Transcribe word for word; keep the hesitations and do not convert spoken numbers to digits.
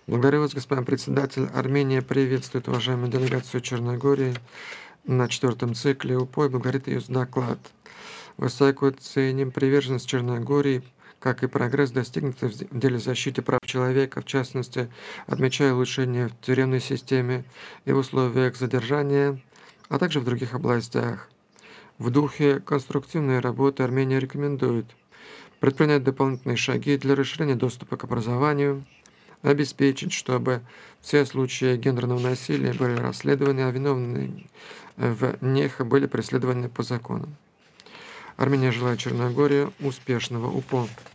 Благодарю вас, господин председатель. Армения приветствует уважаемую делегацию Черногории на четвертом цикле УПО и благодарит ее за доклад. Высоко ценим приверженность Черногории, как и прогресс, достигнутый в деле защиты прав человека, в частности, отмечая улучшение в тюремной системе и в условиях задержания, а также в других областях. В духе конструктивной работы Армения рекомендует предпринять дополнительные шаги для расширения доступа к образованию, обеспечить, чтобы все случаи гендерного насилия были расследованы, а виновные в них были преследованы по закону. Армения желает Черногории успешного УПО.